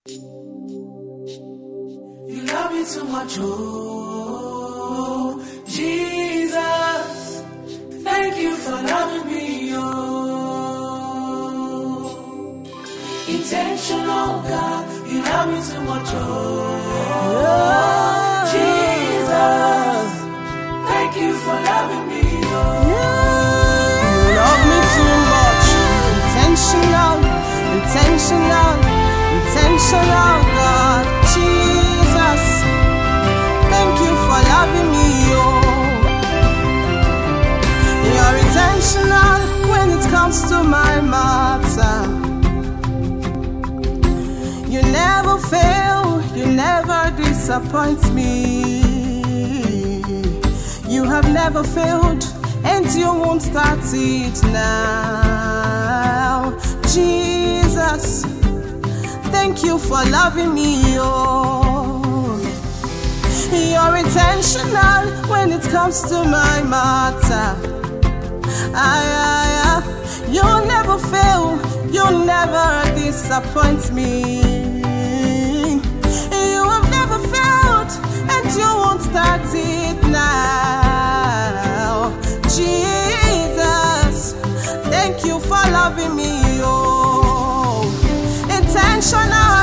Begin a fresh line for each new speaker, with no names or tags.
You love me too much, oh Jesus. Thank you for loving me, oh. Intentional God, you love me too much, oh Jesus. Thank you for loving me, oh.
You love me too much. Intentional, intentional, intentional God, Jesus. Thank you for loving me, oh. You're intentional when it comes to my matter. You never fail, you never disappoint me. You have never failed, and you won't start it now. Jesus, thank you for loving me, oh. You're intentional when it comes to my matter. You'll never fail, you'll never disappoint me. You have never failed, and you won't start it now. Jesus, thank you for loving me, oh. Intentional